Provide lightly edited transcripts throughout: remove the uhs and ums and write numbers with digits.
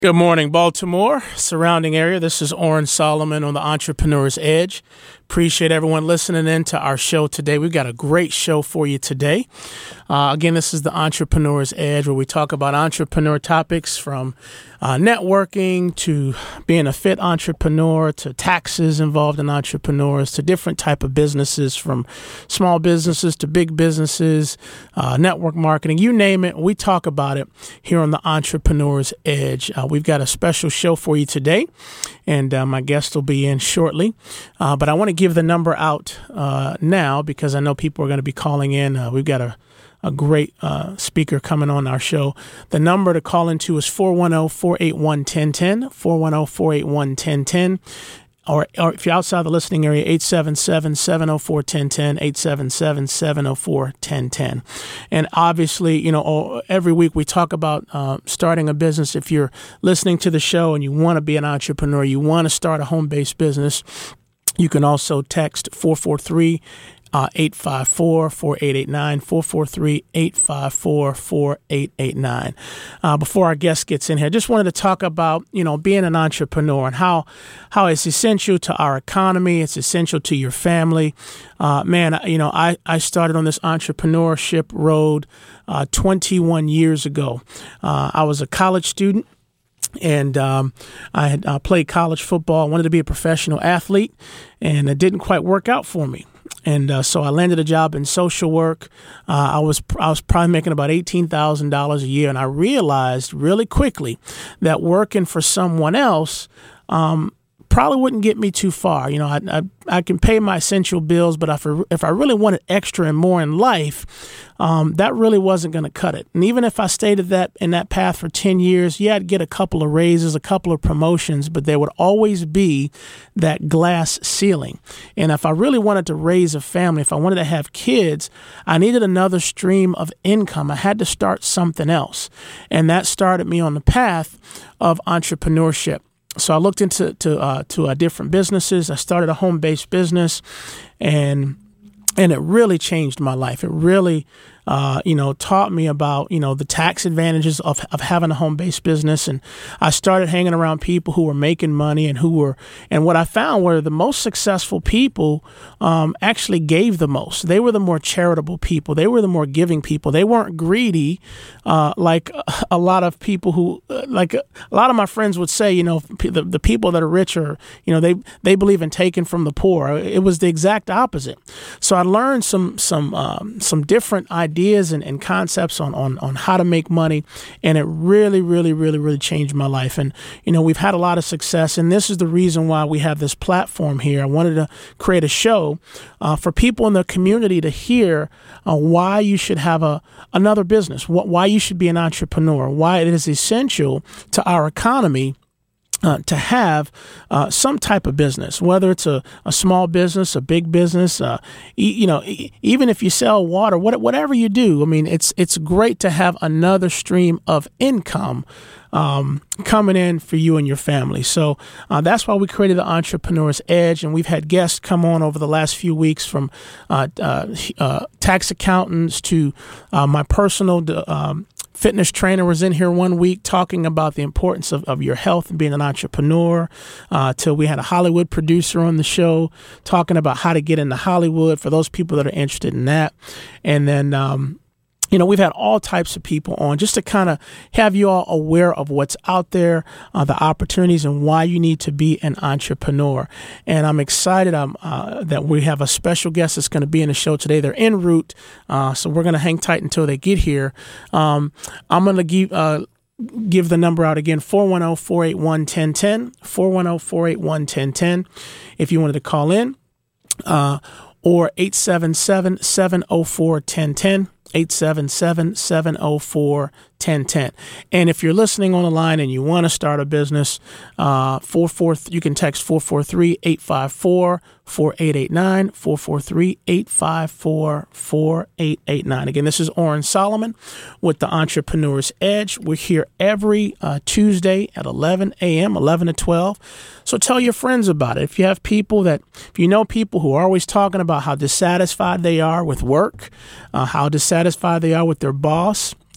Good morning, Baltimore, surrounding area. This is Oren Solomon on the Entrepreneur's Edge. Appreciate everyone listening in to our show today. We've got a great show for you today. Again, this is the Entrepreneur's Edge, where we talk about entrepreneur topics from networking to being a fit entrepreneur to taxes involved in entrepreneurs to different type of businesses, from small businesses to big businesses, network marketing, you name it. We talk about it here on the Entrepreneur's Edge. We've got a special show for you today, and my guest will be in shortly. But I want to give the number out now because I know people are going to be calling in. We've got a great speaker coming on our show. The number to call into is 410-481-1010, 410-481-1010. Or if you're outside the listening area, 877-704-1010, 877-704-1010. And obviously, every week we talk about starting a business. If you're listening to the show and you want to be an entrepreneur, you want to start a home-based business, you can also text 854-4889, 443-854-4889. Before our guest gets in here, I just wanted to talk about, being an entrepreneur and how it's essential to our economy. It's essential to your family. I started on this entrepreneurship road 21 years ago. I was a college student. And I had played college football. I wanted to be a professional athlete, and it didn't quite work out for me. And so I landed a job in social work. I was probably making about $18,000 a year, and I realized really quickly that working for someone else probably wouldn't get me too far. I can pay my essential bills, but if I really wanted extra and more in life, that really wasn't going to cut it. And even if I stayed in that path for 10 years, I'd get a couple of raises, a couple of promotions, but there would always be that glass ceiling. And if I really wanted to raise a family, if I wanted to have kids, I needed another stream of income. I had to start something else. And that started me on the path of entrepreneurship. So I looked into different businesses. I started a home-based business, and it really changed my life. It really, taught me about, the tax advantages of having a home-based business. And I started hanging around people who were making money and what I found were the most successful people actually gave the most. They were the more charitable people. They were the more giving people. They weren't greedy like a lot of people who, like a lot of my friends would say, the people that are rich are, they believe in taking from the poor. It was the exact opposite. So I learned some different ideas and concepts on how to make money, and it really, really, really, really changed my life. And we've had a lot of success, and this is the reason why we have this platform here. I wanted to create a show for people in the community to hear why you should have another business, why you should be an entrepreneur, why it is essential to our economy to have some type of business, whether it's a small business, a big business, even if you sell water, whatever you do. I mean, it's great to have another stream of income coming in for you and your family. So that's why we created the Entrepreneur's Edge, and we've had guests come on over the last few weeks, from tax accountants to my personal fitness trainer was in here one week talking about the importance of your health and being an entrepreneur, till we had a Hollywood producer on the show talking about how to get into Hollywood for those people that are interested in that. And then, we've had all types of people on just to kind of have you all aware of what's out there, the opportunities, and why you need to be an entrepreneur. And I'm excited that we have a special guest that's going to be in the show today. They're en route, so we're going to hang tight until they get here. I'm going to give the number out again, 410-481-1010, 410-481-1010, if you wanted to call in, or 877-704-1010. 877-704-1010. And if you're listening on the line and you want to start a business, you can text 443-854-4889, 443-854-4889. Again, this is Oren Solomon with the Entrepreneur's Edge. We're here every Tuesday at 11 a.m., 11 to 12. So tell your friends about it. If you know people who are always talking about how dissatisfied they are with work, how dissatisfied they are with their boss,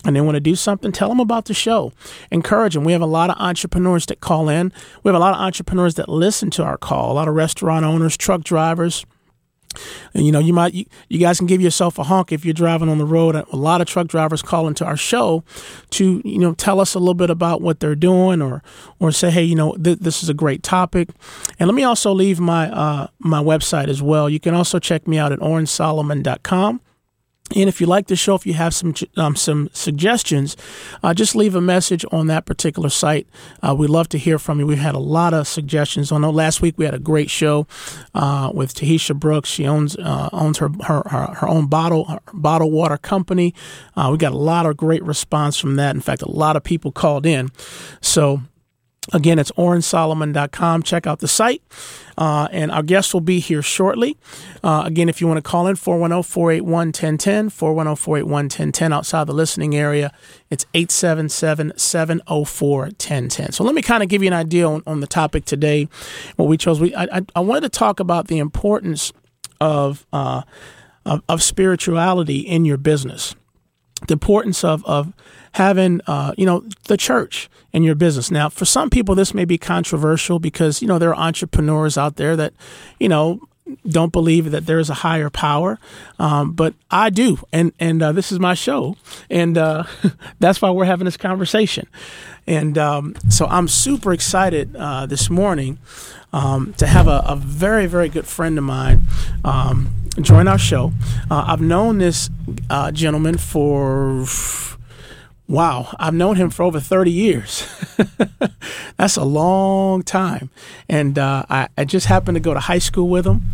and they want to do something, tell them about the show. Encourage them. We have a lot of entrepreneurs that call in. We have a lot of entrepreneurs that listen to our call, a lot of restaurant owners, truck drivers. And, you guys can give yourself a honk if you're driving on the road. A lot of truck drivers call into our show to, tell us a little bit about what they're doing or say, hey, this is a great topic. And let me also leave my website as well. You can also check me out at orensolomon.com. And if you like the show, if you have some suggestions, just leave a message on that particular site. We'd love to hear from you. We've had a lot of suggestions. I know last week we had a great show with Tahisha Brooks. She owns her own bottle water company. We got a lot of great response from that. In fact, a lot of people called in. So again, it's orensolomon.com. Check out the site. And our guest will be here shortly. Again, if you want to call in, 410-481-1010, 410-481-1010 outside the listening area. It's 877-704-1010. So let me kind of give you an idea on the topic today, what we chose. I wanted to talk about the importance of spirituality in your business, the importance of having, the church in your business. Now, for some people, this may be controversial because, there are entrepreneurs out there that, don't believe that there is a higher power. But I do. And this is my show. And that's why we're having this conversation. And so I'm super excited this morning to have a very, very good friend of mine join our show. I've known this gentleman I've known him for over 30 years. That's a long time. And I just happened to go to high school with him.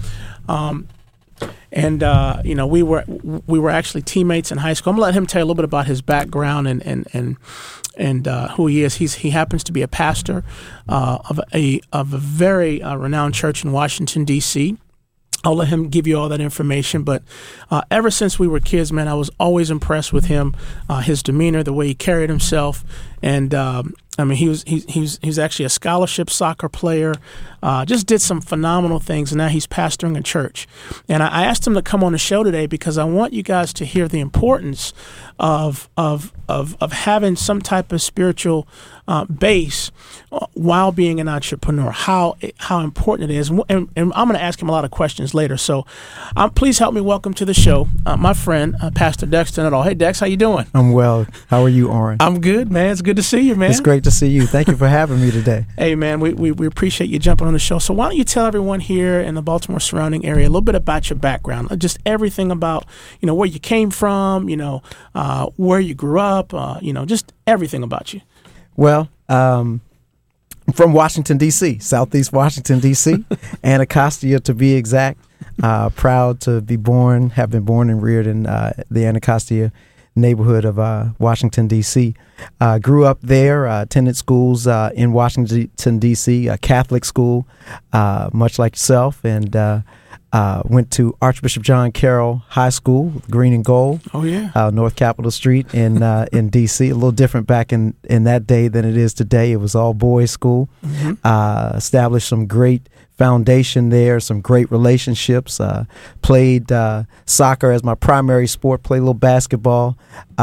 We were actually teammates in high school. I'm going to let him tell you a little bit about his background and who he is. He happens to be a pastor of a very renowned church in Washington, D.C. I'll let him give you all that information. But ever since we were kids, man, I was always impressed with him, his demeanor, the way he carried himself. And he was actually a scholarship soccer player, just did some phenomenal things. And now he's pastoring a church. And I asked him to come on the show today because I want you guys to hear the importance of having some type of spiritual base while being an entrepreneur, how important it is. And I'm going to ask him a lot of questions later. So please help me welcome to the show my friend, Pastor Dexter Nuttall. Hey, Dex, how you doing? I'm well. How are you, Oren? I'm good, man. It's good to see you, man. It's great to see you. Thank you for having me today. Hey, man, we appreciate you jumping on the show. So why don't you tell everyone here in the Baltimore surrounding area a little bit about your background, just everything about, where you came from, where you grew up, just everything about you. Well, I'm from Washington, D.C., Southeast Washington, D.C., Anacostia to be exact. Proud to have been born and reared in the Anacostia neighborhood of Washington, D.C. Grew up there, attended schools in Washington, D.C., a Catholic school, much like yourself, and went to Archbishop John Carroll High School, green and gold. Oh, yeah. North Capitol Street in D.C. A little different back in that day than it is today. It was all boys school. Mm-hmm. Established some great foundation there, some great relationships. Played soccer as my primary sport, played a little basketball.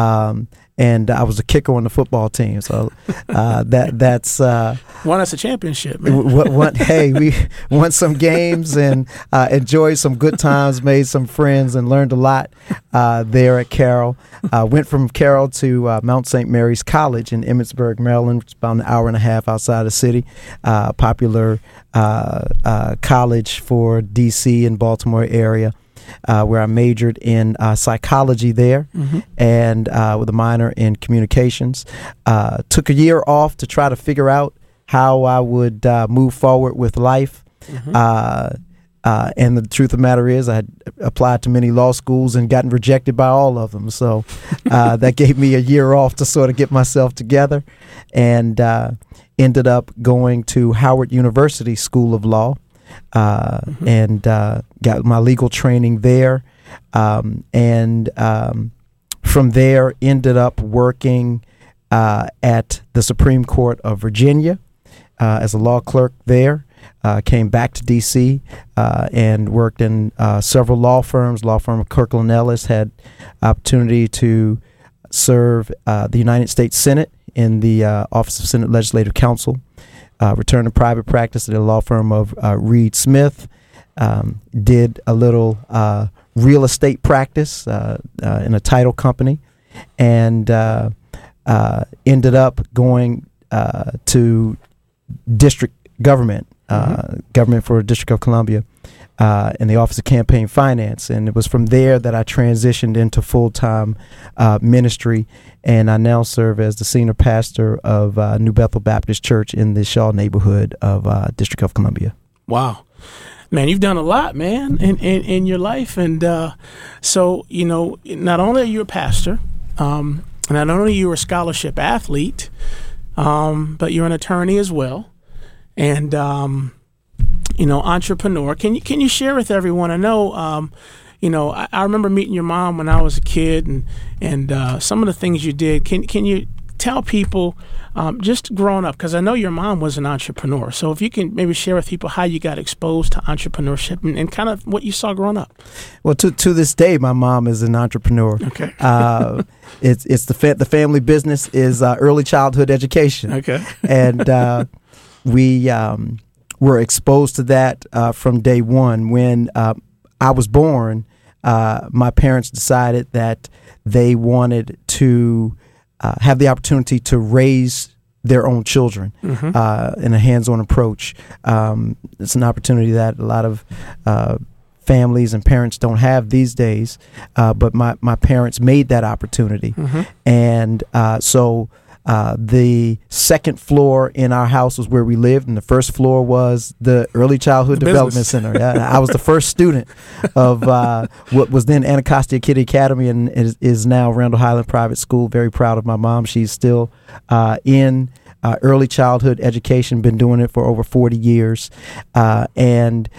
And I was a kicker on the football team, so that's won us a championship, man. Hey, we won some games and enjoyed some good times, made some friends, and learned a lot there at Carroll. Went from Carroll to Mount St. Mary's College in Emmitsburg, Maryland, which is about an hour and a half outside the city. Popular college for D.C. and Baltimore area. Where I majored in psychology there, mm-hmm. and with a minor in communications. Took a year off to try to figure out how I would move forward with life. Mm-hmm. And the truth of the matter is I had applied to many law schools and gotten rejected by all of them. So that gave me a year off to sort of get myself together, and ended up going to Howard University School of Law. Mm-hmm. And got my legal training there, and from there ended up working at the Supreme Court of Virginia as a law clerk there. Came back to D.C. And worked in several law firms. Law firm of Kirkland Ellis, had opportunity to serve the United States Senate in the Office of Senate Legislative Counsel. Returned to private practice at a law firm of Reed Smith. Did a little real estate practice in a title company, and ended up going to district government, government for District of Columbia, in the Office of Campaign Finance. And it was from there that I transitioned into full-time ministry, and I now serve as the senior pastor of New Bethel Baptist Church in the Shaw neighborhood of District of Columbia. Wow. Man, you've done a lot, man, in your life. And so, not only are you a pastor, not only are you a scholarship athlete, but you're an attorney as well. And, entrepreneur. Can you share with everyone? I know, I remember meeting your mom when I was a kid, and some of the things you did. Can you tell people just growing up, because I know your mom was an entrepreneur. So if you can maybe share with people how you got exposed to entrepreneurship and kind of what you saw growing up. Well, to this day, my mom is an entrepreneur. Okay. It's the family business is early childhood education. Okay. And we were exposed to that from day one. When I was born, my parents decided that they wanted to have the opportunity to raise their own children in a hands-on approach. It's an opportunity that a lot of families and parents don't have these days, but my parents made that opportunity. And so the second floor in our house was where we lived, and the first floor was the Early Childhood Development Center. I was the first student of what was then Anacostia Kitty Academy and is now Randall Highland Private School. Very proud of my mom. She's still in early childhood education, been doing it for over 40 years. And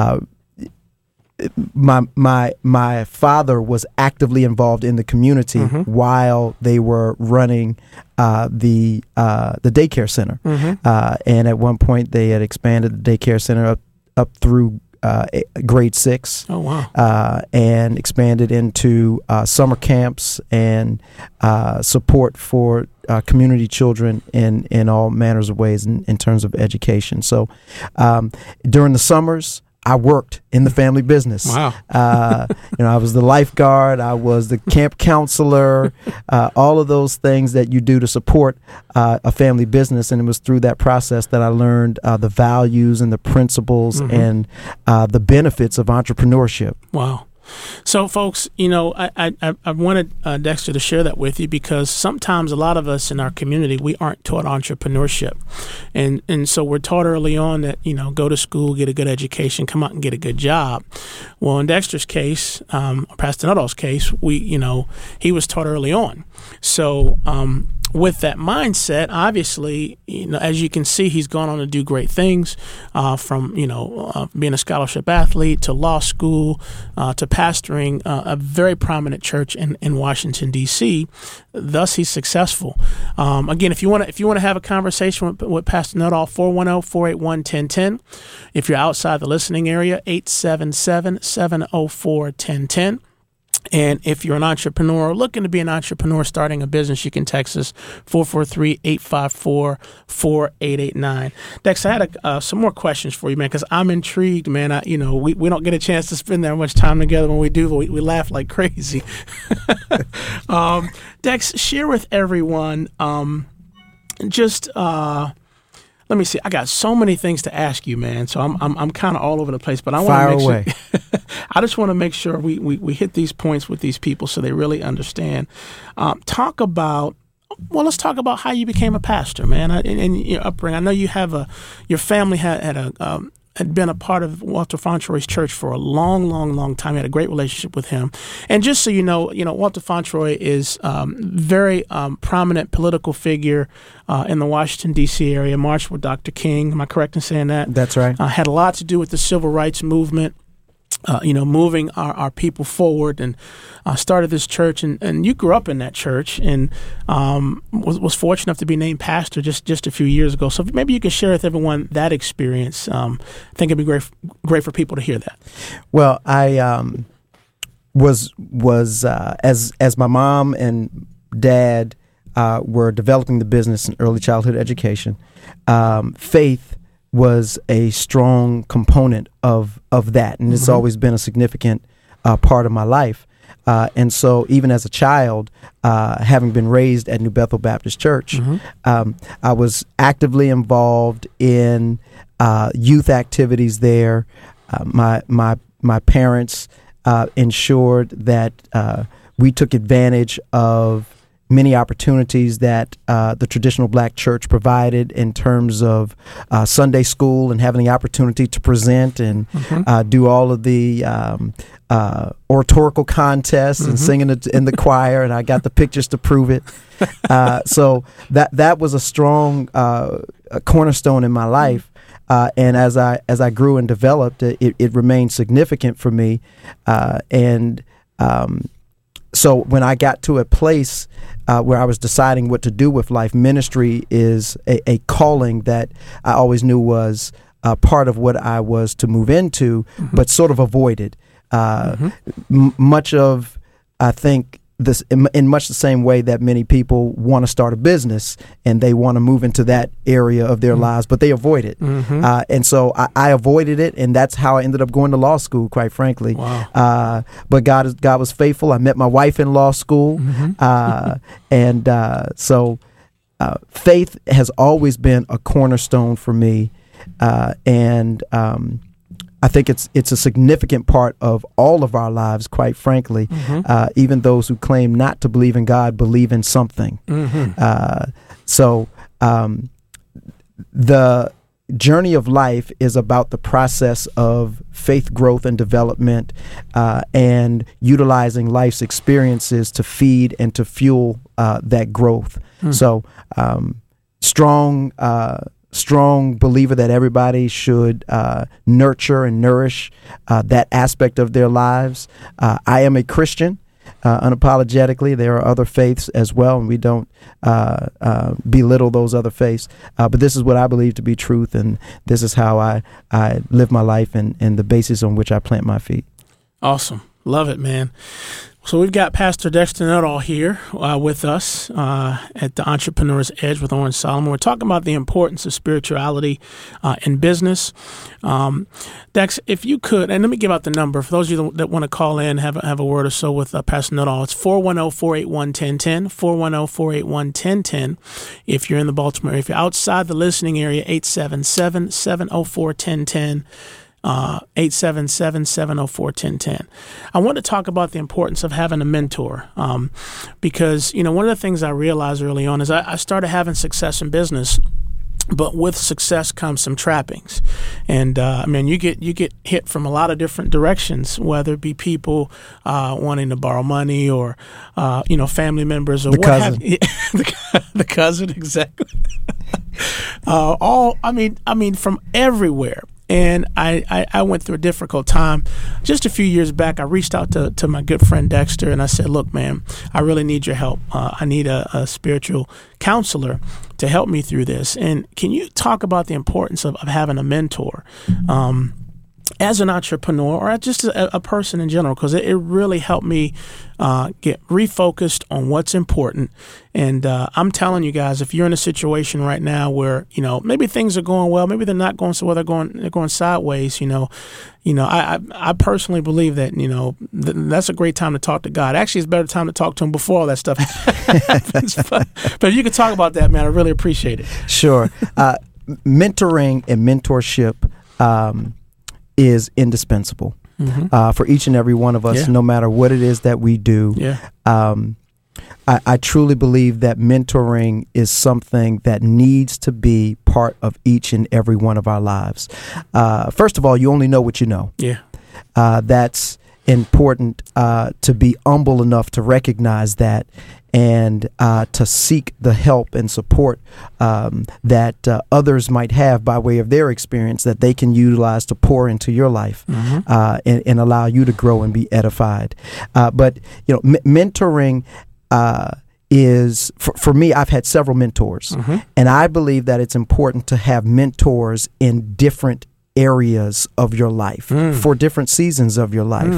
my father was actively involved in the community while they were running the daycare center, and at one point they had expanded the daycare center up through grade 6. Oh wow! And expanded into summer camps and support for community children in all manners of ways in terms of education. So during the summers, I worked in the family business. Wow. I was the lifeguard. I was the camp counselor, all of those things that you do to support a family business. And it was through that process that I learned the values and the principles and the benefits of entrepreneurship. Wow. So, folks, I wanted Dexter to share that with you, because sometimes a lot of us in our community, we aren't taught entrepreneurship. And so we're taught early on that, go to school, get a good education, come out and get a good job. Well, in Dexter's case, or Pastor Nuttall's case, he was taught early on. So, with that mindset, obviously, as you can see, he's gone on to do great things, from being a scholarship athlete to law school to pastoring a very prominent church in Washington D.C. Thus, he's successful. Again, if you want to have a conversation with Pastor Nuttall, 410-481-1010. If you're outside the listening area, 877-704-1010. And if you're an entrepreneur looking to be an entrepreneur starting a business, you can text us 443-854-4889. Dex, I had some more questions for you, man, because I'm intrigued, man. We don't get a chance to spend that much time together. When we do, we laugh like crazy. Dex, share with everyone let me see. I got so many things to ask you, man. So I'm kind of all over the place, but I want to make sure. I just want to make sure we hit these points with these people so they really understand. Let's talk about how you became a pastor, man, and your upbringing. I know you have your family had been a part of Walter Fauntroy's church for a long, long, long time. He had a great relationship with him. And just so you know, Walter Fauntroy is very prominent political figure in the Washington, D.C. area, marched with Dr. King. Am I correct in saying that? That's right. Had a lot to do with the civil rights movement. Moving our people forward, and started this church, and you grew up in that church, and was fortunate enough to be named pastor just a few years ago. So maybe you can share with everyone that experience. I think it'd be great for people to hear that. Well, I was as my mom and Dad were developing the business in early childhood education, faith was a strong component of that, and it's always been a significant part of my life. And so even as a child, having been raised at New Bethel Baptist Church, I was actively involved in youth activities there. My parents ensured that we took advantage of many opportunities that the traditional black church provided in terms of Sunday school and having the opportunity to present and do all of the oratorical contests and singing in the choir, and I got the pictures to prove it. So that was a strong cornerstone in my life. And as I grew and developed, it remained significant for me. So when I got to a place where I was deciding what to do with life, ministry is a calling that I always knew was part of what I was to move into, but sort of avoided. Much of, I think, this in much the same way that many people want to start a business and they want to move into that area of their lives, but they avoid it. And so I avoided it, and that's how I ended up going to law school, quite frankly. Wow. But God was faithful. I met my wife in law school. So faith has always been a cornerstone for me. I think it's a significant part of all of our lives, quite frankly. Even those who claim not to believe in God believe in something. So the journey of life is about the process of faith growth and development, and utilizing life's experiences to feed and to fuel that growth. So strong believer that everybody should nurture and nourish that aspect of their lives. I am a Christian, unapologetically. There are other faiths as well, and we don't belittle those other faiths. But this is what I believe to be truth, and this is how I live my life and the basis on which I plant my feet. Awesome. Love it, man. So we've got Pastor Dexter Nuttall here with us at the Entrepreneur's Edge with Oren Solomon. We're talking about the importance of spirituality in business. Dex, if you could, and let me give out the number for those of you that want to call in, have a word or so with Pastor Nuttall. It's 410-481-1010, 410-481-1010. If you're in the Baltimore area, if you're outside the listening area, 877-704-1010. 877-704-1010. I want to talk about the importance of having a mentor, because, one of the things I realized early on is I started having success in business, but with success comes some trappings. And you get hit from a lot of different directions, whether it be people wanting to borrow money or family members or the cousin. The cousin, exactly. From everywhere. And I went through a difficult time. Just a few years back, I reached out to my good friend Dexter, and I said, look, man, I really need your help. I need a spiritual counselor to help me through this. And can you talk about the importance of having a mentor as an entrepreneur or just a person in general? Because it really helped me get refocused on what's important. And I'm telling you guys, if you're in a situation right now where, maybe things are going well, maybe they're not going so well, they're going sideways, I personally believe that, that's a great time to talk to God. Actually, it's a better time to talk to him before all that stuff happens. But if you could talk about that, man, I really appreciate it. Sure. Mentoring and mentorship is indispensable for each and every one of us, no matter what it is that we do. I truly believe that mentoring is something that needs to be part of each and every one of our lives. First of all, you only know what you know. That's important, to be humble enough to recognize that and to seek the help and support that others might have by way of their experience that they can utilize to pour into your life and allow you to grow and be edified. But mentoring is, for me, I've had several mentors, and I believe that it's important to have mentors in different areas of your life for different seasons of your life.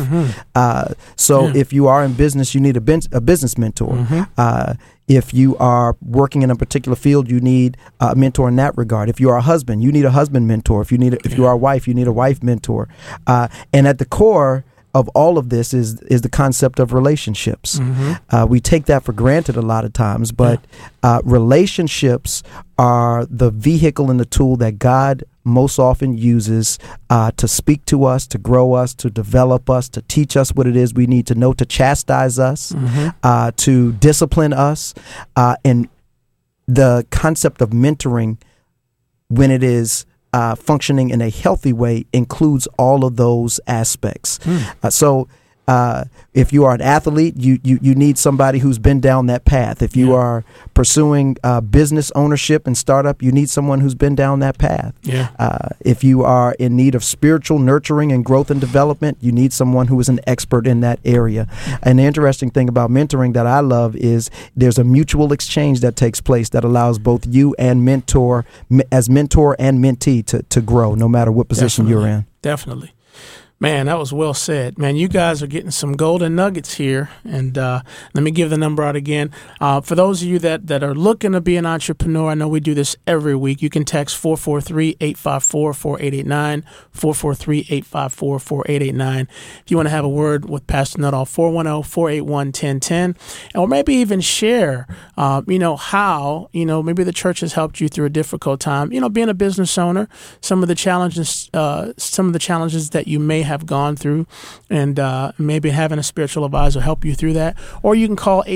If you are in business, you need a business mentor. If you are working in a particular field, you need a mentor in that regard. If you are a husband, you need a husband mentor. If you are a wife, you need a wife mentor. And at the core of all of this is the concept of relationships. We take that for granted a lot of times, but relationships are the vehicle and the tool that God most often uses to speak to us, to grow us, to develop us, to teach us what it is we need to know, to chastise us, to discipline us. And the concept of mentoring, when it is functioning in a healthy way, includes all of those aspects. If you are an athlete, you need somebody who's been down that path. If you are pursuing business ownership and startup, you need someone who's been down that path. If you are in need of spiritual nurturing and growth and development, you need someone who is an expert in that area. And the interesting thing about mentoring that I love is there's a mutual exchange that takes place that allows both you and mentor and mentee to grow, no matter what position you're in. Definitely. Man, that was well said. Man, you guys are getting some golden nuggets here. And let me give the number out again. For those of you that are looking to be an entrepreneur, I know we do this every week. You can text 443-854-4889, 443-854-4889. If you want to have a word with Pastor Nuttall, 410-481-1010. Or maybe even share, how, maybe the church has helped you through a difficult time. Being a business owner, some of the challenges that you may have gone through, and maybe having a spiritual advisor help you through that. Or you can call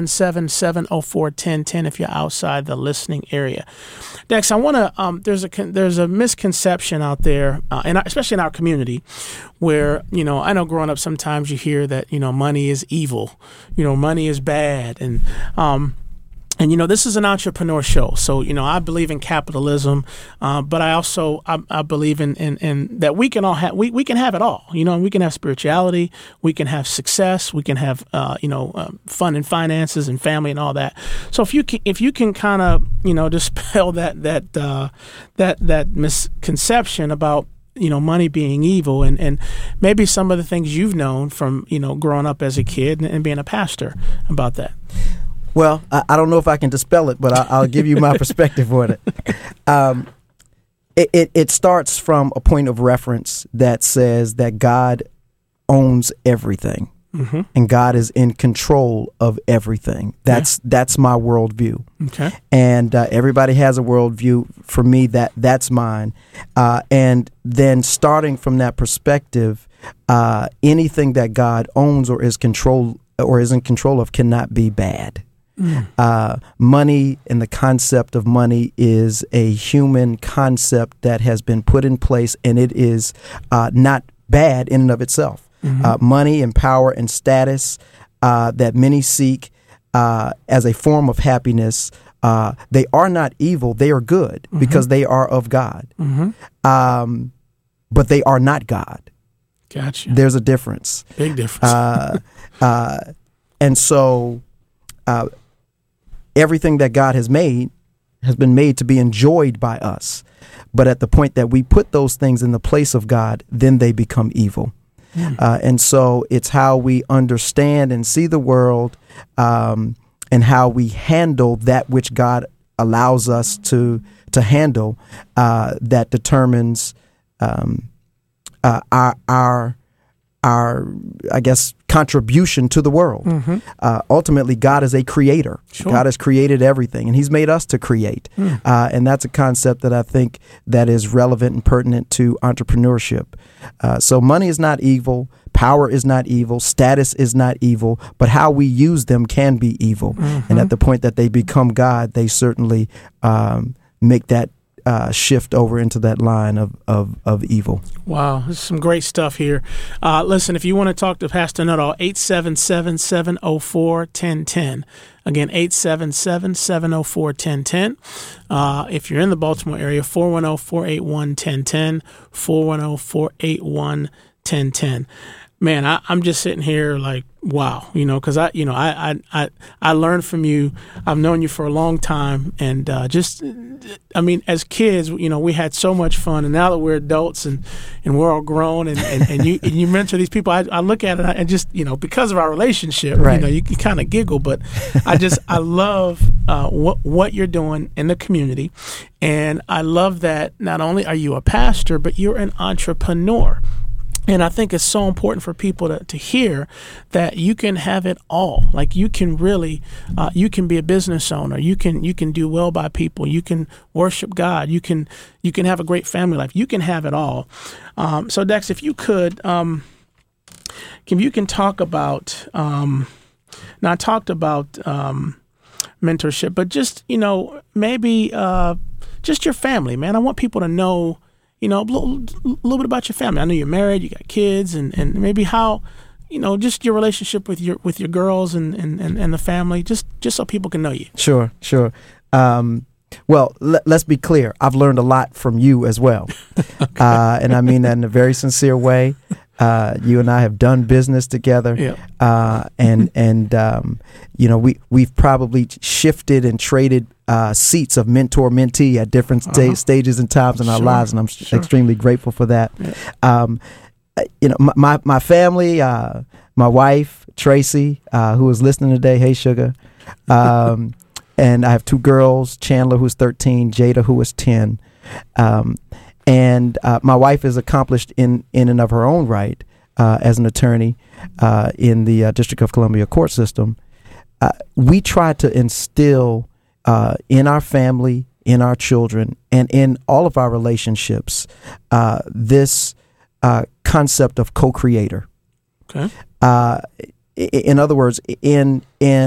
877-704-1010 if you're outside the listening area. Dex, I want to, there's a misconception out there, and especially in our community, where, I know growing up, sometimes you hear that, money is evil, money is bad. And this is an entrepreneur show. So, I believe in capitalism, but I also, I believe in that we can all have, we can have it all, we can have spirituality, we can have success, we can have, fun and finances and family and all that. So if you can kind of, dispel that misconception about, money being evil, and maybe some of the things you've known from, growing up as a kid and being a pastor about that. Well, I don't know if I can dispel it, but I'll give you my perspective on it. It starts from a point of reference that says that God owns everything, and God is in control of everything. That's my worldview. Okay. And everybody has a worldview. For me, that's mine. And then starting from that perspective, anything that God owns or is in control of cannot be bad. Money and the concept of money is a human concept that has been put in place, and it is not bad in and of itself. Money and power and status that many seek as a form of happiness, they are not evil. They are good because they are of God. But they are not God. Gotcha. There's a difference. Big difference. And so everything that God has made has been made to be enjoyed by us. But at the point that we put those things in the place of God, then they become evil. And so it's how we understand and see the world, and how we handle that which God allows us to handle, that determines our I guess, contribution to the world. Ultimately, God is a creator. Sure. God has created everything, and He's made us to create. And that's a concept that I think that is relevant and pertinent to entrepreneurship. So money is not evil. Power is not evil. Status is not evil. But how we use them can be evil. And at the point that they become God, they certainly make that shift over into that line of evil. Wow, there's some great stuff here. Listen, if you want to talk to Pastor Nuttall, 877-704-1010. Again, 877-704-1010. If you're in the Baltimore area, 410-481-1010, 410-481-1010. Man, I'm just sitting here like, wow, because I learned from you. I've known you for a long time, and as kids, we had so much fun, and now that we're adults and we're all grown, and you mentor these people, I look at it and just because of our relationship, right. You kind of giggle, but I love what you're doing in the community, and I love that not only are you a pastor, but you're an entrepreneur. And I think it's so important for people to hear that you can have it all. Like you can really, you can be a business owner. You can do well by people. You can worship God. You can have a great family life. You can have it all. So Dex, if you could, you can talk about. Now I talked about mentorship, but just maybe just your family, man. I want people to know. A little bit about your family. I know you're married, you got kids, and maybe how, just your relationship with your girls and the family, just so people can know you. Sure. Well, let's be clear. I've learned a lot from you as well. Okay. And I mean that in a very sincere way. You and I have done business together. Yeah. We've probably shifted and traded seats of mentor-mentee at different stages and times in our lives, and I'm extremely grateful for that. Yeah. My family, my wife, Tracy, who is listening today, hey, sugar, and I have two girls, Chandler, who's 13, Jada, who is 10. And my wife is accomplished in and of her own right as an attorney in the District of Columbia court system. We try to instill in our family, in our children, and in all of our relationships this concept of co-creator. Okay. In other words, in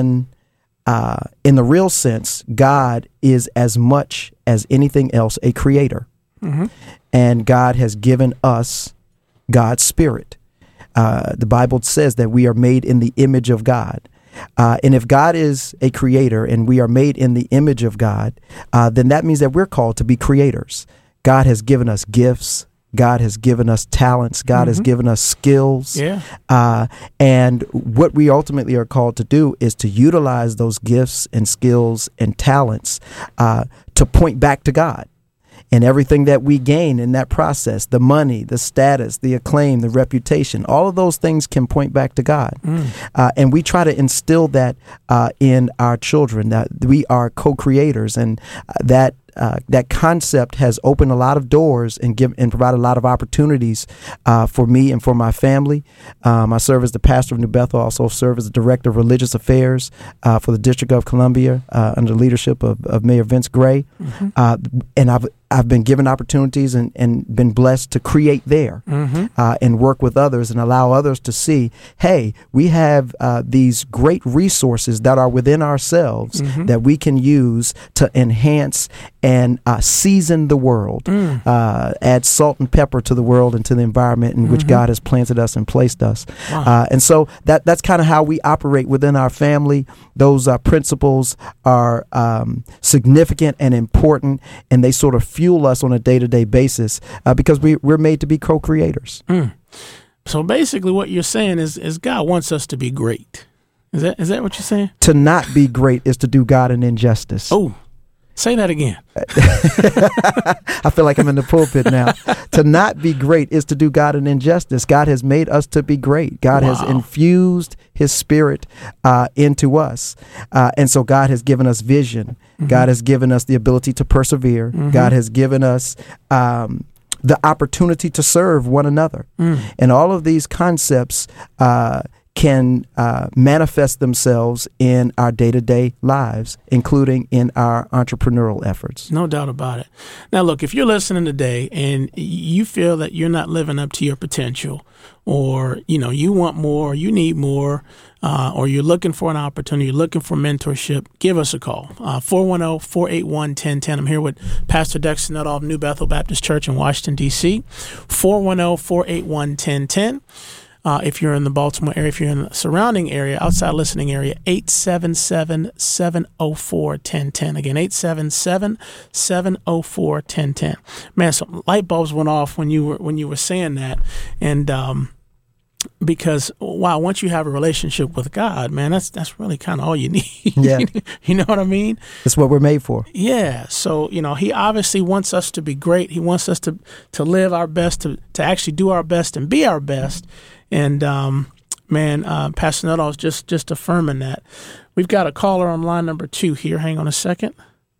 the real sense, God is as much as anything else a creator. Mm-hmm. And God has given us God's spirit. The Bible says that we are made in the image of God. And if God is a creator and we are made in the image of God, then that means that we're called to be creators. God has given us gifts. God has given us talents. God has given us skills. Yeah. And what we ultimately are called to do is to utilize those gifts and skills and talents to point back to God. And everything that we gain in that process, the money, the status, the acclaim, the reputation, all of those things can point back to God. And we try to instill that in our children, that we are co-creators, and that concept has opened a lot of doors and provided a lot of opportunities for me and for my family. I serve as the pastor of New Bethel, also serve as the director of religious affairs for the District of Columbia under the leadership of Mayor Vince Gray. And I've been given opportunities and been blessed to create there and work with others and allow others to see, hey, we have these great resources that are within ourselves that we can use to enhance and season the world, add salt and pepper to the world and to the environment in which God has planted us and placed us. Wow. And so that's kind of how we operate within our family. Those principles are significant and important, and they sort of fuel us on a day-to-day basis because we're made to be co-creators. So basically what you're saying is God wants us to be great. Is that what you're saying? To not be great is to do God an injustice. Oh, say that again. I feel like I'm in the pulpit now. To not be great is to do God an injustice. God has made us to be great. God has infused his spirit into us. And so God has given us vision. God has given us the ability to persevere. God has given us the opportunity to serve one another. And all of these concepts can manifest themselves in our day-to-day lives, including in our entrepreneurial efforts. No doubt about it. Now, look, if you're listening today and you feel that you're not living up to your potential, or, you want more, you need more, or you're looking for an opportunity, you're looking for mentorship, give us a call, 410-481-1010. I'm here with Pastor Dexter Nuttall of New Bethel Baptist Church in Washington, D.C., 410-481-1010. If you're in the Baltimore area, if you're in the surrounding area, outside listening area, 877-704-1010. Again, 877-704-1010. Man, some light bulbs went off when you were saying that, and because wow, once you have a relationship with God, man, that's really kind of all you need. Yeah. You know what I mean? That's what we're made for. Yeah. So, he obviously wants us to be great. He wants us to live our best, to actually do our best and be our best. And, Pastor Nuttall is just affirming that. We've got a caller on line number 2 here. Hang on a second.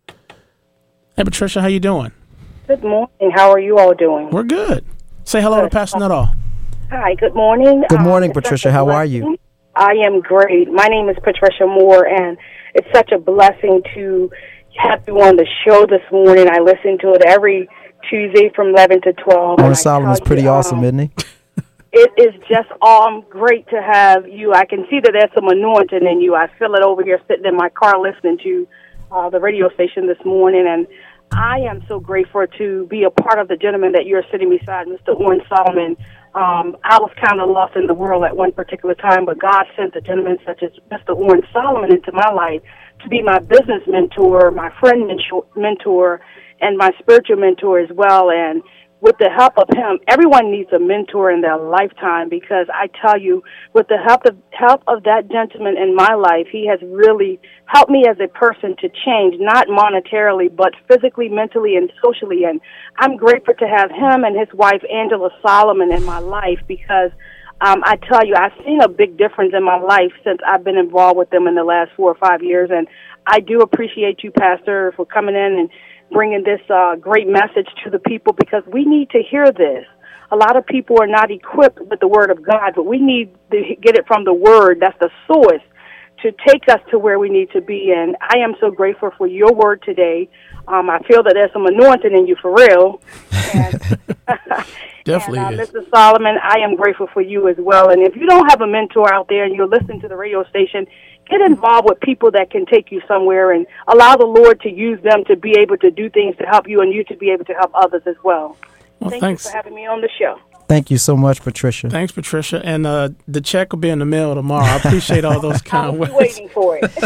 Hey, Patricia, how you doing? Good morning. How are you all doing? We're good. Say hello to Pastor Nuttall. Hi, good morning. Good morning, Patricia. How are you? I am great. My name is Patricia Moore, and it's such a blessing to have you on the show this morning. I listen to it every Tuesday from 11 to 12. Owen Solomon's pretty awesome, isn't he? It is just great to have you. I can see that there's some anointing in you. I feel it over here sitting in my car listening to the radio station this morning, and I am so grateful to be a part of the gentleman that you're sitting beside, Mr. Owen Solomon. I was kind of lost in the world at one particular time, but God sent a gentleman such as Mr. Owen Solomon into my life to be my business mentor, my friend mentor, and my spiritual mentor as well. And with the help of him, everyone needs a mentor in their lifetime, because I tell you, with the help of that gentleman in my life, he has really helped me as a person to change, not monetarily, but physically, mentally, and socially. And I'm grateful to have him and his wife, Angela Solomon, in my life, because I tell you, I've seen a big difference in my life since I've been involved with them in the last 4 or 5 years. And I do appreciate you, Pastor, for coming in and bringing this great message to the people, because we need to hear this. A lot of people are not equipped with the Word of God, but we need to get it from the Word. That's the source to take us to where we need to be. And I am so grateful for your word today. I feel that there's some anointing in you for real. And, Definitely and, is. Mr. Solomon, I am grateful for you as well. And if you don't have a mentor out there and you're listening to the radio station, get involved with people that can take you somewhere, and allow the Lord to use them to be able to do things to help you, and you to be able to help others as well. Thanks. You for having me on the show. Thank you so much, Patricia. Thanks, Patricia. And the check will be in the mail tomorrow. I appreciate all those kind words. I'm waiting for it.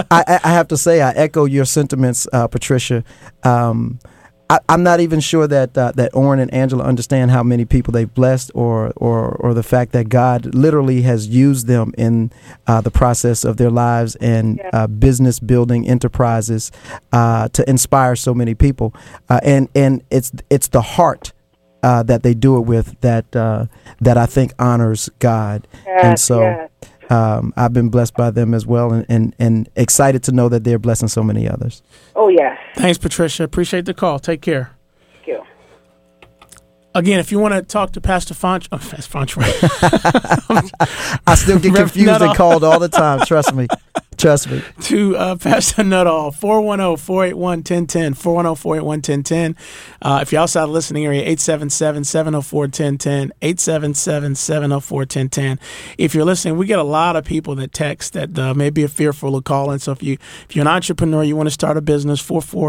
I have to say, I echo your sentiments, Patricia. I'm not even sure that Oren and Angela understand how many people they've blessed, or the fact that God literally has used them in the process of their lives and business building enterprises to inspire so many people. And it's the heart that they do it with that I think honors God. Yes, and so yes. I've been blessed by them as well, and excited to know that they're blessing so many others. Oh, yes. Thanks, Patricia. Appreciate the call. Take care. Thank you. Again, if you want to talk to Pastor Fontroy, I still get confused and called all the time. Trust me. To Pastor Nuttall, 410-481-1010, 410-481-1010. If you're outside the listening area, 877-704-1010, 877-704-1010. If you're listening, we get a lot of people that text that may be fearful of calling. So if you're an entrepreneur, you want to start a business,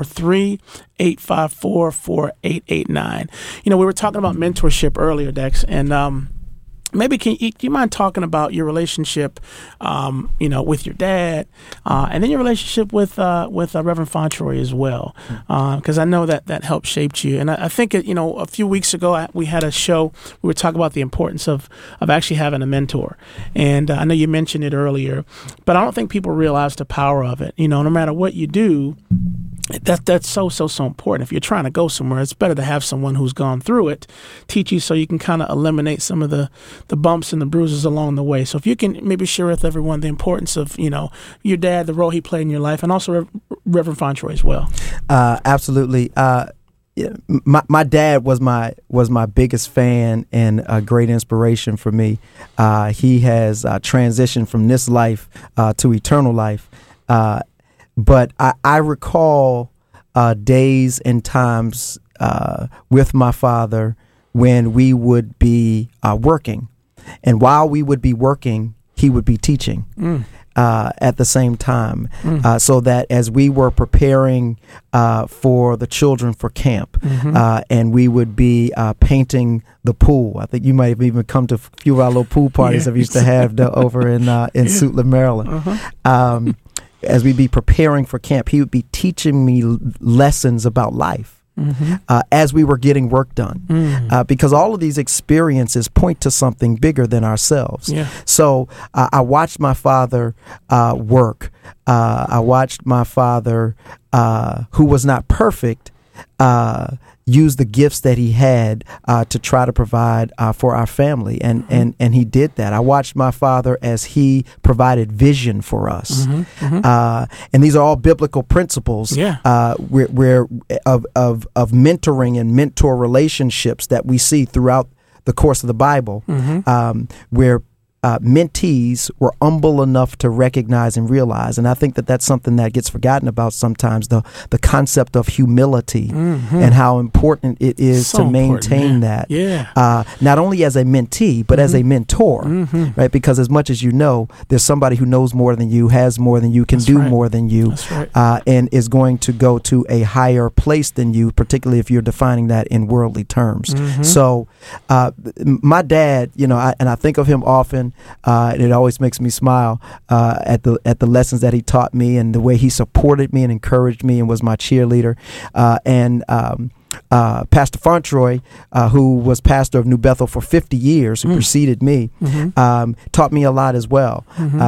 443-854-4889. We were talking about mentorship earlier, Dex, and maybe do you mind talking about your relationship, with your dad, and then your relationship with Reverend Fontroy as well, because I know that helped shape you. And I think a few weeks ago we had a show. We were talking about the importance of actually having a mentor, and I know you mentioned it earlier, but I don't think people realize the power of it. No matter what you do, that's so important. If you're trying to go somewhere, it's better to have someone who's gone through it teach you, so you can kind of eliminate some of the bumps and the bruises along the way. So if you can maybe share with everyone the importance of your dad, the role he played in your life, and also Reverend Fontroy as well. Absolutely. My dad was my biggest fan and a great inspiration for me. He has transitioned from this life to eternal life. But I recall days and times with my father when we would be working. And while we would be working, he would be teaching at the same time. So that as we were preparing for the children for camp, and we would be painting the pool. I think you might have even come to a few of our little pool parties that we used to have over in Suitland, Maryland. As we'd be preparing for camp, he would be teaching me lessons about life. as we were getting work done, because all of these experiences point to something bigger than ourselves. Yeah. So I watched my father work. I watched my father, who was not perfect, use the gifts that he had to try to provide for our family. And he did that. I watched my father as he provided vision for us. And these are all biblical principles where of mentoring and mentor relationships that we see throughout the course of the Bible, where mentees were humble enough to recognize and realize. And I think that that's something that gets forgotten about sometimes, the concept of humility and how important it is to maintain that. Not only as a mentee, but as a mentor, right? Because as much as you know, there's somebody who knows more than you, has more than you, can do more than you, and is going to go to a higher place than you, particularly if you're defining that in worldly terms. So my dad, and I think of him often, and it always makes me smile at the lessons that he taught me and the way he supported me and encouraged me and was my cheerleader. And Pastor Fontroy, who was pastor of New Bethel for 50 years, who preceded me, taught me a lot as well.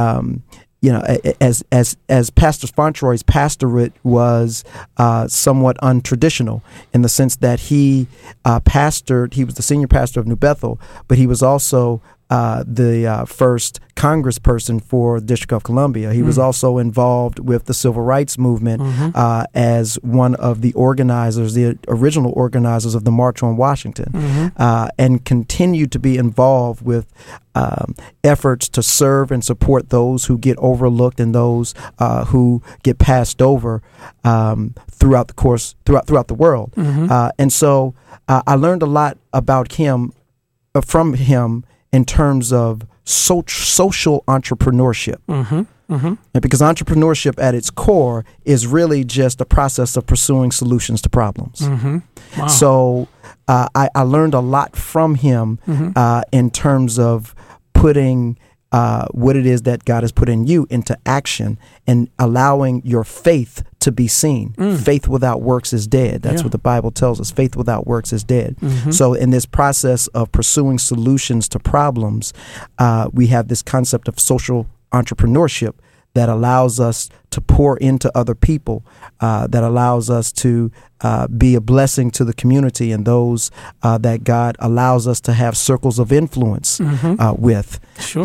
As Pastor Fontroy's pastorate was somewhat untraditional in the sense that he was the senior pastor of New Bethel, but he was also the first congressperson for the District of Columbia. He was also involved with the Civil Rights Movement as one of the organizers, the original organizers of the March on Washington, and continued to be involved with efforts to serve and support those who get overlooked and those who get passed over throughout the world. And so I learned a lot about him, from him, in terms of social entrepreneurship. Because entrepreneurship at its core is really just a process of pursuing solutions to problems. Wow. So I learned a lot from him in terms of putting what it is that God has put in you into action and allowing your faith to be seen. Faith without works is dead. That's what the Bible tells us. Faith without works is dead. So in this process of pursuing solutions to problems, we have this concept of social entrepreneurship that allows us to pour into other people, that allows us to be a blessing to the community and those that God allows us to have circles of influence with,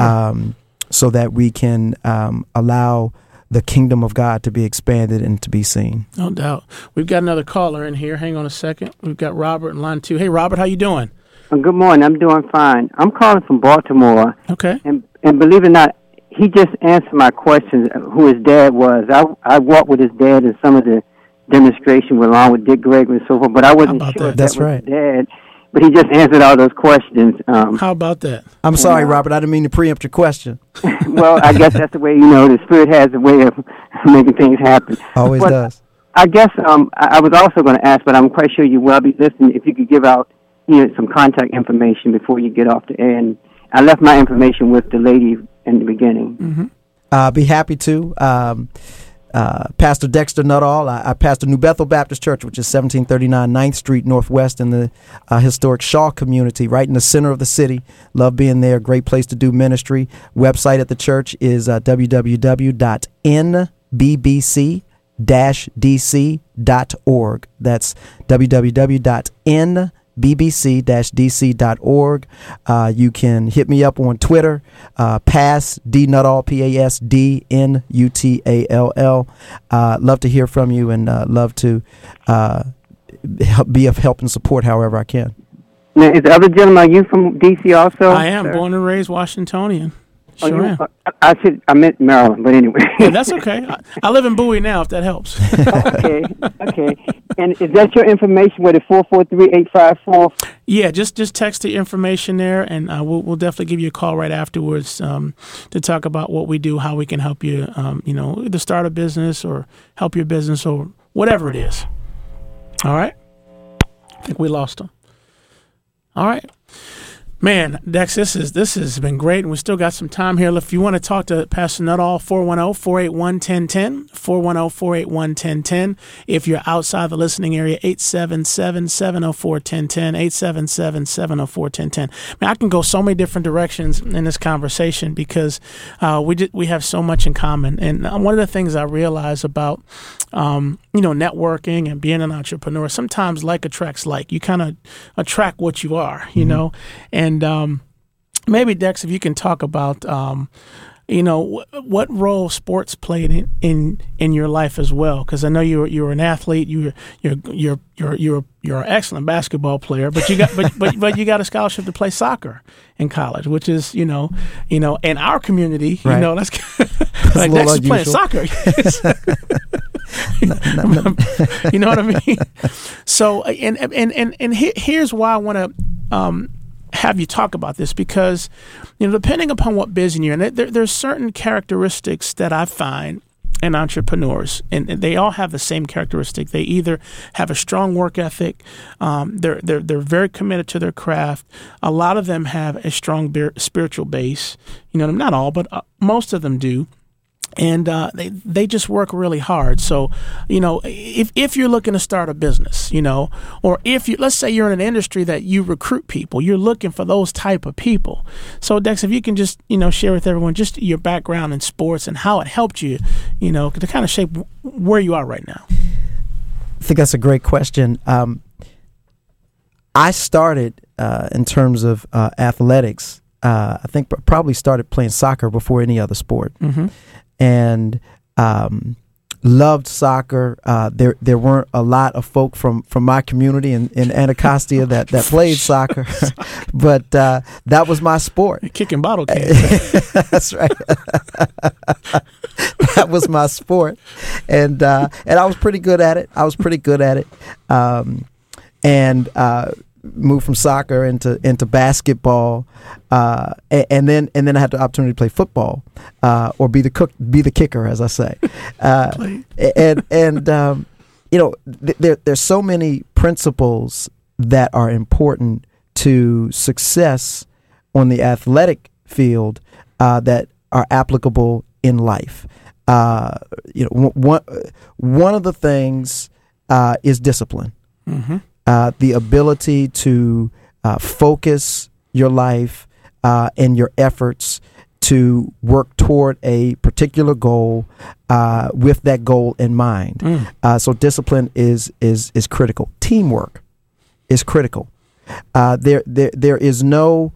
so that we can allow the kingdom of God to be expanded and to be seen. No doubt. We've got another caller in here. Hang on a second. We've got Robert in line 2. Hey, Robert, how you doing? Good morning. I'm doing fine. I'm calling from Baltimore. Okay. And believe it or not, he just answered my question, who his dad was. I walked with his dad in some of the demonstration along with Dick Gregory and so forth, but I wasn't sure if that was his dad. But he just answered all those questions. How about that? I'm sorry, Robert. I didn't mean to preempt your question. Well, I guess that's the way, the Spirit has a way of making things happen. Always does. I guess I was also going to ask, but I'm quite sure you will be listening, if you could give out some contact information before you get off the air. And I left my information with the lady in the beginning. Be happy to. Pastor Dexter Nuttall. I pastor New Bethel Baptist Church, which is 1739 9th Street Northwest in the historic Shaw community, right in the center of the city. Love being there. Great place to do ministry. Website at the church is www.nbbc-dc.org. That's www.nbbc-dc.org. You can hit me up on Twitter, Pass D Nuttall, PASDNUTALL. Love to hear from you and love to be of help and support however I can. Now, is the other gentleman, are you from D.C. also? I am, sir? Born and raised Washingtonian. Sure am. I meant Maryland, but anyway. Yeah, that's okay. I live in Bowie now, if that helps. Okay. And is that your information, what, 443-854? Yeah, just text the information there, and we'll definitely give you a call right afterwards to talk about what we do, how we can help you, either start a business or help your business or whatever it is. All right? I think we lost them. All right. Man, Dex, this has been great, and we still got some time here. If you want to talk to Pastor Nuttall, 410-481-1010, 410-481-1010. If you're outside the listening area, 877-704-1010, 877-704-1010. Man, I can go so many different directions in this conversation because we have so much in common. And one of the things I realize about networking and being an entrepreneur, sometimes like attracts like. You kind of attract what you are, you know. And maybe, Dex, if you can talk about, what role sports played in your life as well, because I know you were an athlete. You're an excellent basketball player, but you got a scholarship to play soccer in college, which is in our community, right. That's like Dex is playing soccer. You know what I mean? So, and here's why I want to have you talk about this, because depending upon what business you're in, there's certain characteristics that I find in entrepreneurs, and they all have the same characteristic. They either have a strong work ethic, they're very committed to their craft. A lot of them have a strong spiritual base. Not all, but most of them do. And they just work really hard. So, if you're looking to start a business, or let's say you're in an industry that you recruit people, you're looking for those type of people. So, Dex, if you can just, share with everyone just your background in sports and how it helped you, to kind of shape where you are right now. I think that's a great question. I started in terms of athletics. I think probably started playing soccer before any other sport. Mm-hmm. And loved soccer. There weren't a lot of folk from my community in Anacostia that played soccer, but that was my sport. Kicking bottle cans. That's right. That was my sport, and I was pretty good at it. Moved from soccer into basketball, and then I had the opportunity to play football, or be the kicker, as I say. There's so many principles that are important to success on the athletic field that are applicable in life. One of the things is discipline. Mm-hmm. The ability to focus your life and your efforts to work toward a particular goal with that goal in mind. So discipline is critical. Teamwork is critical. There is no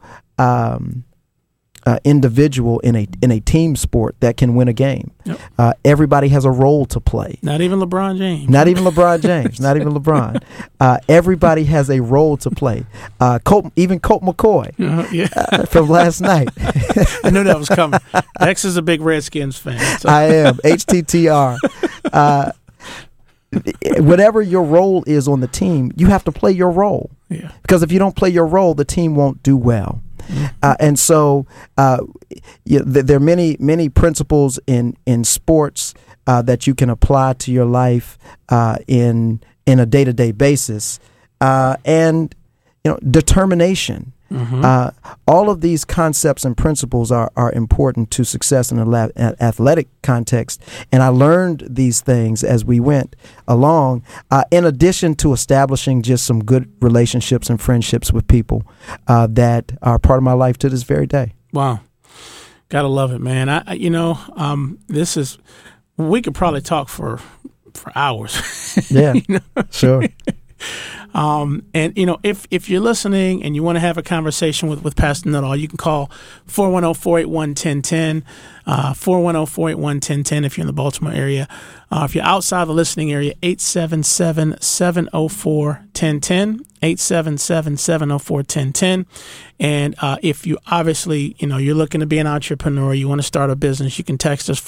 individual in a team sport that can win a game. Yep. Everybody has a role to play. Not even LeBron James. Not even LeBron. Everybody has a role to play. Colt McCoy from last night. I knew that was coming. Dex is a big Redskins fan. So. I am. HTTR. Whatever your role is on the team, you have to play your role. Yeah. Because if you don't play your role, the team won't do well. And so there are many principles in sports that you can apply to your life in a day-to-day basis, and determination. Mm-hmm. All of these concepts and principles are important to success in an athletic context, and I learned these things as we went along, in addition to establishing just some good relationships and friendships with people that are part of my life to this very day. Wow. Gotta love it, man. This is, we could probably talk for hours. Yeah, sure. And if you're listening and you want to have a conversation with Pastor Nuttall, you can call 410-481-1010, 410-481-1010 if you're in the Baltimore area. If you're outside the listening area, 877-704-1010, 877-704-1010. And if you obviously, you're looking to be an entrepreneur, you want to start a business, you can text us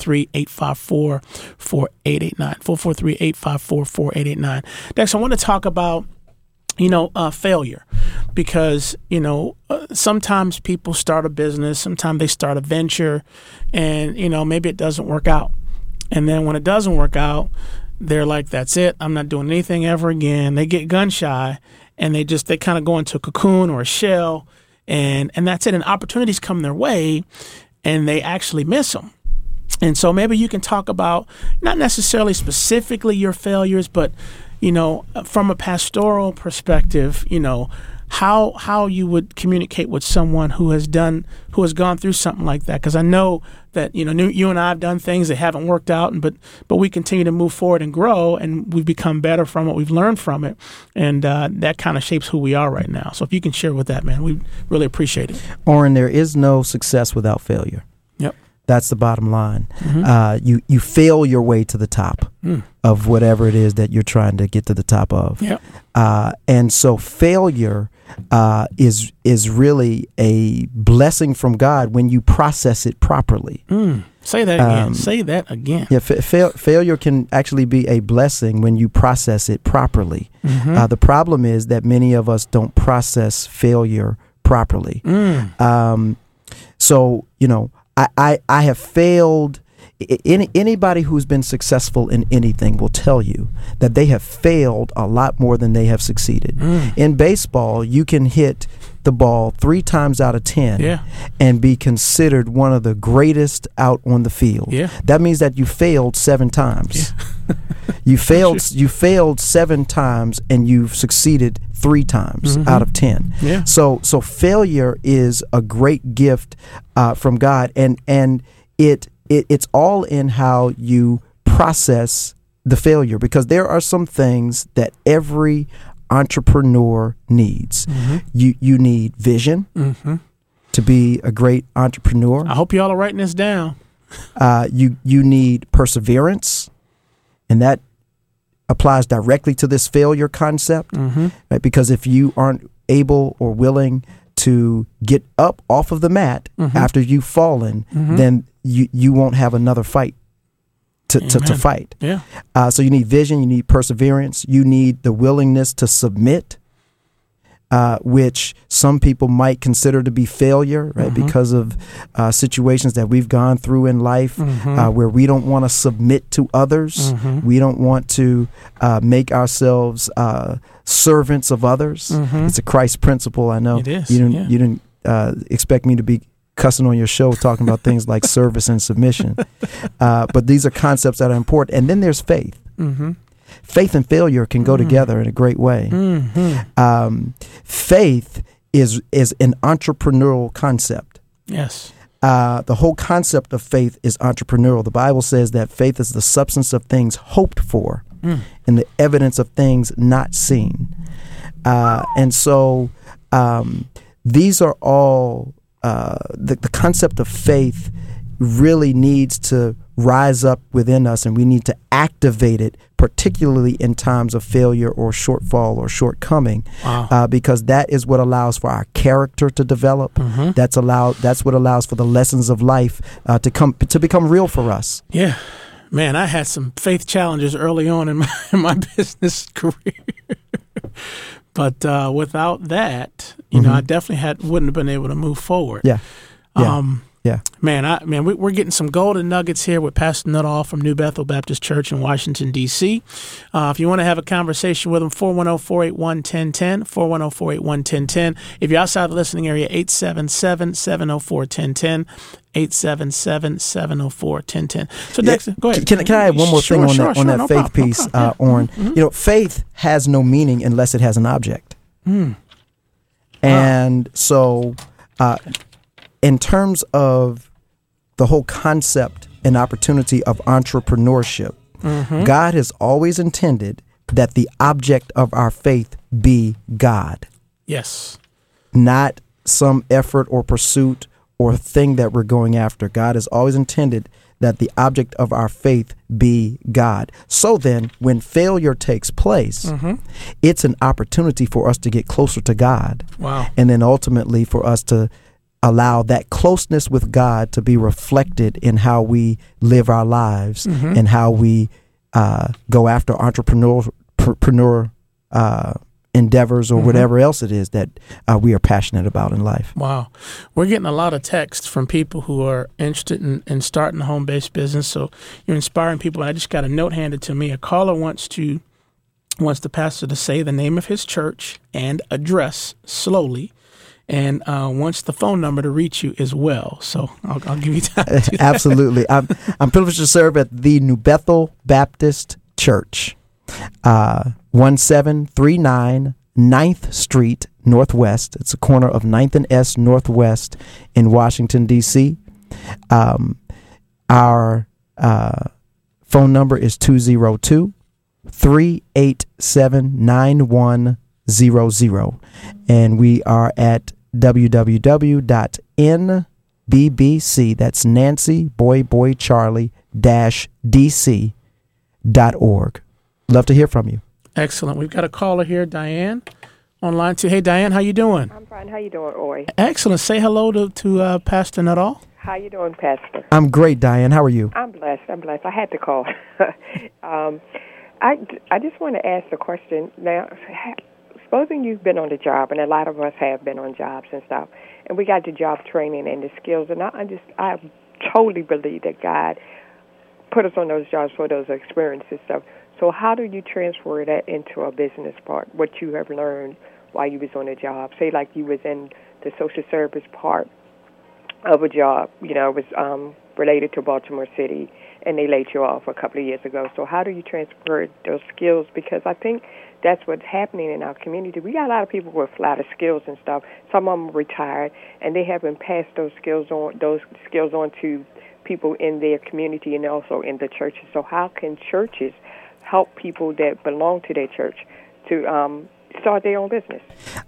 443-854-4889, 443-854-4889. Dex, I want to talk about failure, because, sometimes people start a business, sometimes they start a venture, and, maybe it doesn't work out. And then when it doesn't work out, they're like, that's it. I'm not doing anything ever again. They get gun shy, and they kind of go into a cocoon or a shell, and that's it. And opportunities come their way, and they actually miss them. And so maybe you can talk about not necessarily specifically your failures, but, from a pastoral perspective, how you would communicate with someone who has gone through something like that. Because I know that, you and I have done things that haven't worked out, but we continue to move forward and grow, and we've become better from what we've learned from it. And that kind of shapes who we are right now. So if you can share with that, man, we really appreciate it. Orrin, there is no success without failure. Yep. That's the bottom line. You fail your way to the top of whatever it is that you're trying to get to the top of. Yep. And so failure is really a blessing from God when you process it properly. Say that again. Say that again. Yeah, failure can actually be a blessing when you process it properly. The problem is that many of us don't process failure properly. So, I have failed. Anybody who's been successful in anything will tell you that they have failed a lot more than they have succeeded. In baseball, you can hit the ball 3 times out of 10 and be considered one of the greatest out on the field. That means that you failed 7 times. You failed 7 times and you've succeeded 3 times out of 10. So failure is a great gift from God, and it's all in how you process the failure, because there are some things that every entrepreneur needs. You need vision to be a great entrepreneur. I hope y'all are writing this down. You need perseverance, and that applies directly to this failure concept, right? Because if you aren't able or willing to get up off of the mat after you've fallen, then you won't have another fight to fight. So you need vision, you need perseverance, you need the willingness to submit, which some people might consider to be failure, right? Because of situations that we've gone through in life where we don't want to submit to others. We don't want to make ourselves servants of others. It's a Christ principle. I know it is. You didn't expect me to be cussing on your show talking about things like service and submission. But these are concepts that are important. And then there's faith. Faith and failure can go together in a great way. Faith is an entrepreneurial concept. Yes. The whole concept of faith is entrepreneurial. The Bible says that faith is the substance of things hoped for and the evidence of things not seen. And so these are all, the concept of faith really needs to rise up within us, and we need to activate it, particularly in times of failure or shortfall or shortcoming, because that is what allows for our character to develop. That's what allows for the lessons of life to become real for us. Yeah, man, I had some faith challenges early on in my business career, but without that, I definitely wouldn't have been able to move forward. Yeah. Man, we're getting some golden nuggets here with Pastor Nuttall from New Bethel Baptist Church in Washington, D.C. If you want to have a conversation with him, 410-481-1010, 410-481-1010. If you're outside the listening area, 877-704-1010, 877-704-1010. So, Dexter, go ahead. Can I add one more thing on that faith piece, Orrin? Faith has no meaning unless it has an object. And so... in terms of the whole concept and opportunity of entrepreneurship, God has always intended that the object of our faith be God. Yes. Not some effort or pursuit or thing that we're going after. God has always intended that the object of our faith be God. So then, when failure takes place, it's an opportunity for us to get closer to God. Wow. And then ultimately for us to allow that closeness with God to be reflected in how we live our lives and how we go after entrepreneur endeavors or whatever else it is that we are passionate about in life. Wow. We're getting a lot of texts from people who are interested in starting a home-based business. So you're inspiring people. I just got a note handed to me. A caller wants the pastor to say the name of his church and address slowly. and wants the phone number to reach you as well. So I'll give you time to do that. Absolutely. I'm privileged to serve at the New Bethel Baptist Church, 1739 9th Street Northwest. It's a corner of 9th and S Northwest in Washington, D.C. Our phone number is 202-387-9100. And we are at www.nbbc, that's Nancy Boy Charlie DC.org. Love to hear from you. Excellent. We've got a caller here, Diane, on line 2. Hey, Diane, how you doing? I'm fine. How you doing, Oi? Excellent. Say hello to Pastor Nuttall. How you doing, Pastor? I'm great, Diane. How are you? I'm blessed. I had to call. I just want to ask the question now. Supposing you've been on the job, and a lot of us have been on jobs and stuff, and we got the job training and the skills, and I totally believe that God put us on those jobs for those experiences and stuff. So how do you transfer that into a business part, what you have learned while you was on a job? Say like you was in the social service part of a job, it was related to Baltimore City, and they laid you off a couple of years ago. So how do you transfer those skills? Because I think that's what's happening in our community. We got a lot of people with a lot of skills and stuff. Some of them are retired, and they haven't passed those skills on to people in their community and also in the churches. So how can churches help people that belong to their church to start their own business?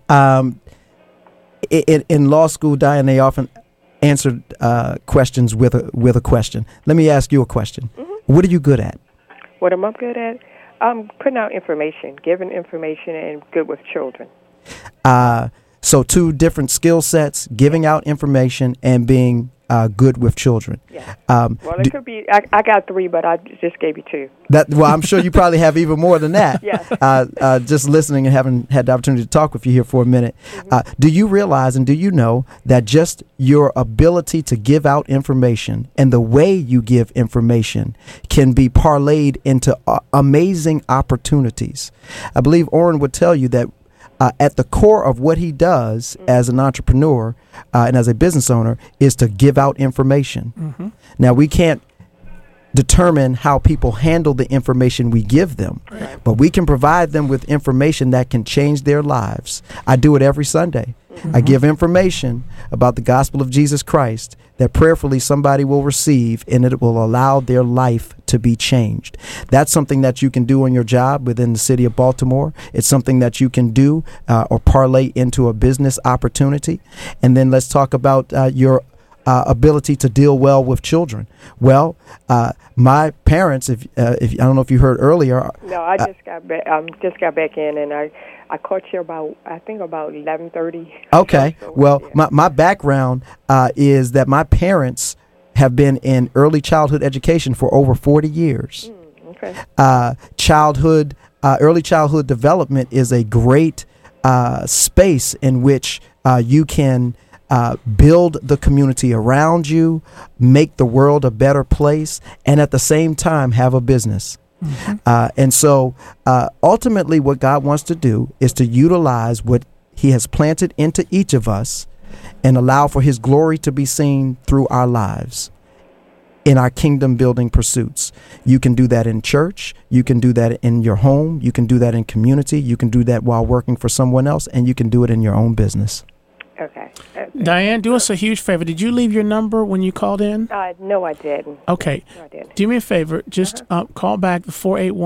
In law school, Diane, they often answered questions with a question. Let me ask you a question. Mm-hmm. What are you good at? What am I good at? Putting out information, giving information, and good with children. So 2 different skill sets: giving out information and being good with children. Yeah. It could be. I got 3, but I just gave you 2. I'm sure you probably have even more than that. Yes. Just listening and having had the opportunity to talk with you here for a minute. Mm-hmm. Do you realize and do you know that just your ability to give out information and the way you give information can be parlayed into amazing opportunities? I believe Orrin would tell you that at the core of what he does as an entrepreneur and as a business owner is to give out information. Mm-hmm. Now, we can't determine how people handle the information we give them, right, but we can provide them with information that can change their lives. I do it every Sunday. Mm-hmm. I give information about the gospel of Jesus Christ that prayerfully somebody will receive, and it will allow their life to be changed. That's something that you can do on your job within the city of Baltimore. It's something that you can do or parlay into a business opportunity. And then let's talk about your ability to deal well with children. Well, my parents, if I don't know if you heard earlier. No, I just got back in, and I caught you about 11:30. Okay. Well, yeah. My background is that my parents have been in early childhood education for over 40 years. Okay. Early childhood development is a great space in which you can build the community around you, make the world a better place, and at the same time have a business. Mm-hmm. And so ultimately what God wants to do is to utilize what he has planted into each of us and allow for his glory to be seen through our lives in our kingdom building pursuits. You can do that in church. You can do that in your home. You can do that in community. You can do that while working for someone else, and you can do it in your own business. Okay. Diane, do us a huge favor. Did you leave your number when you called in? No, I didn't. Okay. No, I didn't. Do me a favor. Just call back the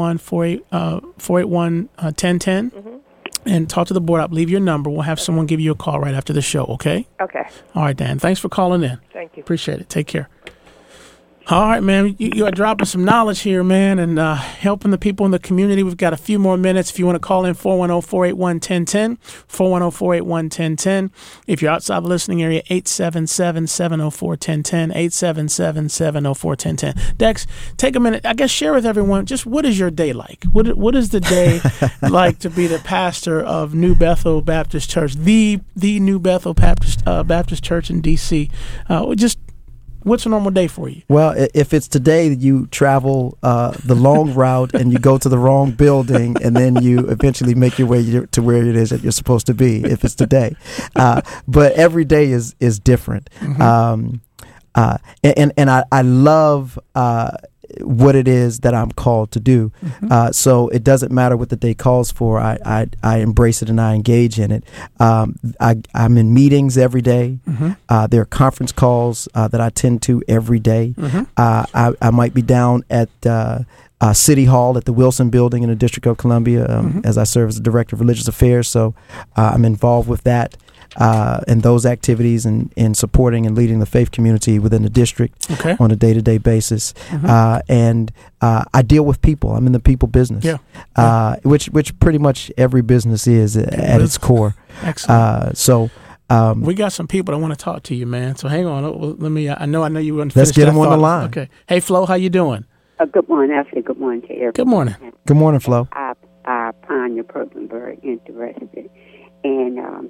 481-1010 and talk to the board up. Leave your number. We'll have someone give you a call right after the show, okay? Okay. All right, Dan. Thanks for calling in. Thank you. Appreciate it. Take care. All right, man. You are dropping some knowledge here, man, and helping the people in the community. We've got a few more minutes. If you want to call in, 410-481-1010, 410-481-1010. If you're outside the listening area, 877-704-1010, 877-704-1010. Dex, take a minute. I guess share with everyone, just what is your day like? What is the day like to be the pastor of New Bethel Baptist Church, the New Bethel Baptist Church in D.C.? Just What's a normal day for you? Well, if it's today, you travel the long route and you go to the wrong building, and then you eventually make your way to where it is that you're supposed to be. If it's today, but every day is different. Mm-hmm. And I love what it is that I'm called to do. Mm-hmm. So it doesn't matter what the day calls for. I embrace it and I engage in it. I'm in meetings every day. Mm-hmm. There are conference calls that I attend to every day. Mm-hmm. I might be down at City Hall at the Wilson Building in the District of Columbia as I serve as the Director of Religious Affairs. So I'm involved with that. And those activities and supporting and leading the faith community within the district on a day-to-day basis. Mm-hmm. And I deal with people. I'm in the people business, which pretty much every business is at its core. Excellent. We got some people that want to talk to you, man. So hang on. Let me. I know you want to. Let's get them on the line. Okay. Hey, Flo, how you doing? Good morning. I say good morning to everyone. Good morning. Good morning, Flo. I find your program very interesting, and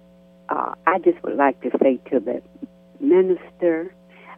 I just would like to say to the minister,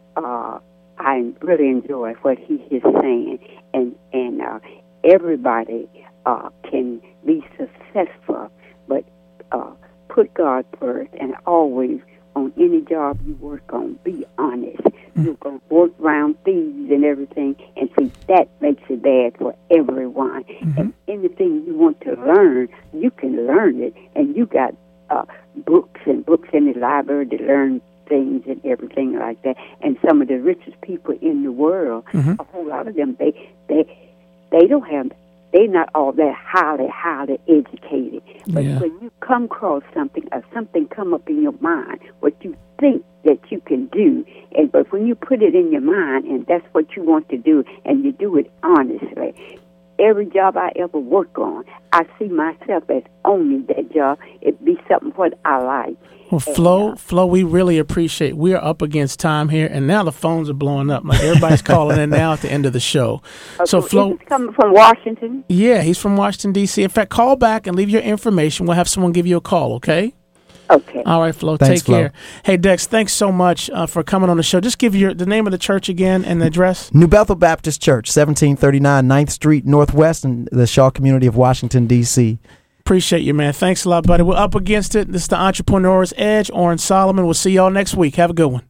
I really enjoy what he is saying, and everybody can be successful, but put God first, and always on any job you work on, be honest. Mm-hmm. You're going to work around thieves and everything, and see, that makes it bad for everyone. Mm-hmm. And anything you want to learn, you can learn it, and you got books in the library to learn things and everything like that. And some of the richest people in the world, a whole lot of them, they don't have, they're not all that highly educated. But when you come across something, or something come up in your mind, what you think that you can do, but when you put it in your mind, and that's what you want to do, and you do it honestly. Every job I ever work on, I see myself as owning that job. It be something what I like. Well, Flo, we really appreciate. We are up against time here, and now the phones are blowing up. Like everybody's calling in now at the end of the show. So Flo, he's coming from Washington. Yeah, he's from Washington D.C. In fact, call back and leave your information. We'll have someone give you a call. Okay. Okay. All right, Flo. Thanks, take care. Hey, Dex, thanks so much for coming on the show. Just give the name of the church again and the address. New Bethel Baptist Church, 1739 9th Street Northwest in the Shaw community of Washington, D.C. Appreciate you, man. Thanks a lot, buddy. We're up against it. This is the Entrepreneur's Edge. Oren Solomon. We'll see y'all next week. Have a good one.